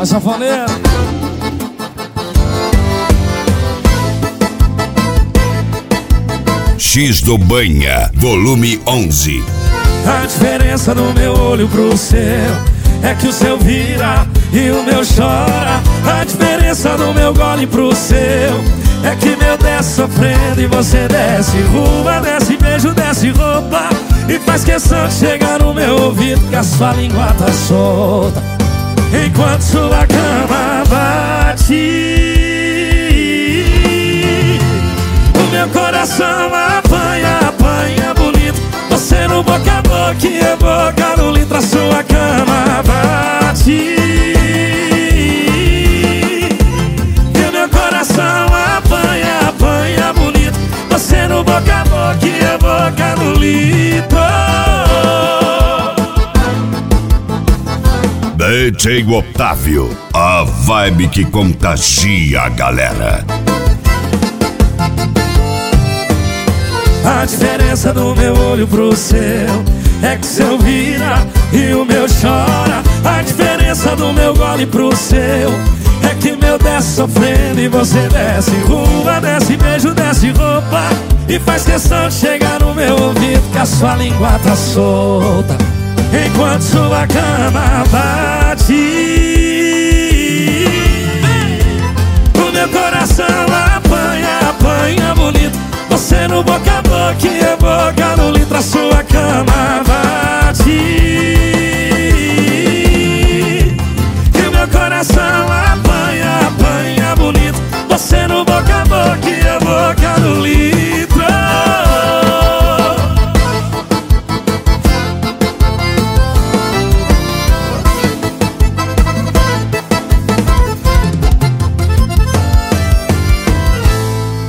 A sanfoneira. X do Banha, volume 11. A diferença do meu olho pro seu é que o seu vira e o meu chora. A diferença do meu gole pro seu é que meu desce sofrendo e você desce rua, desce beijo, desce roupa e faz questão de chegar no meu ouvido que a sua língua tá solta enquanto sua cama bate. O meu coração apanha, apanha bonito. Você no boca a boca e eu boca no litro. A sua cama bate e o meu coração apanha, apanha bonito. Você no boca a boca e eu boca no litro. DJ Otávio, a vibe que contagia a galera. A diferença do meu olho pro seu é que o seu vira e o meu chora. A diferença do meu gole pro seu é que meu desce sofrendo e você desce rua, desce beijo, desce roupa e faz questão de chegar no meu ouvido que a sua língua tá solta enquanto sua cama bate. O meu coração apanha, apanha bonito. Você no boca a boca e eu boca no litro. A sua cama vai